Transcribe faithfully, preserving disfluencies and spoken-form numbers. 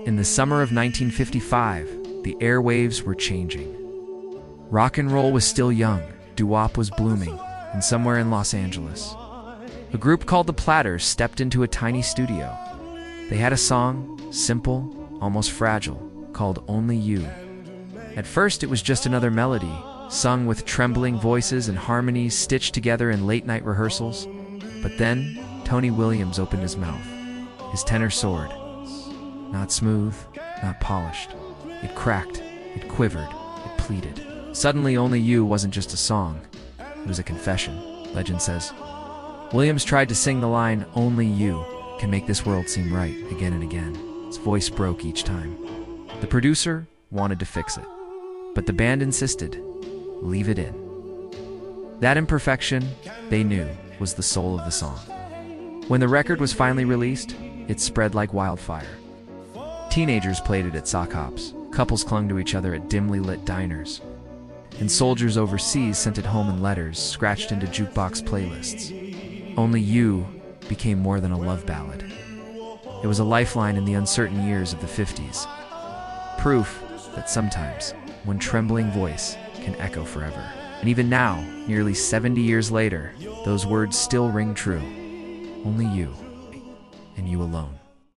In the summer of nineteen fifty-five, the airwaves were changing. Rock and roll was still young, doo-wop was blooming, and somewhere in Los Angeles, a group called the Platters stepped into a tiny studio. They had a song, simple, almost fragile, called Only You. At first, it was just another melody, sung with trembling voices and harmonies stitched together in late-night rehearsals. But then, Tony Williams opened his mouth. His tenor soared. Not smooth, not polished. It cracked, it quivered, it pleaded. Suddenly, Only You wasn't just a song. It was a confession, legend says. Williams tried to sing the line, "Only you can make this world seem right," again and again. His voice broke each time. The producer wanted to fix it, but the band insisted, leave it in. That imperfection, they knew, was the soul of the song. When the record was finally released, it spread like wildfire. Teenagers played it at sock hops, couples clung to each other at dimly lit diners, and soldiers overseas sent it home in letters scratched into jukebox playlists. Only You became more than a love ballad. It was a lifeline in the uncertain years of the fifties. Proof that sometimes one trembling voice can echo forever. And even now, nearly seventy years later, those words still ring true. Only you, and you alone.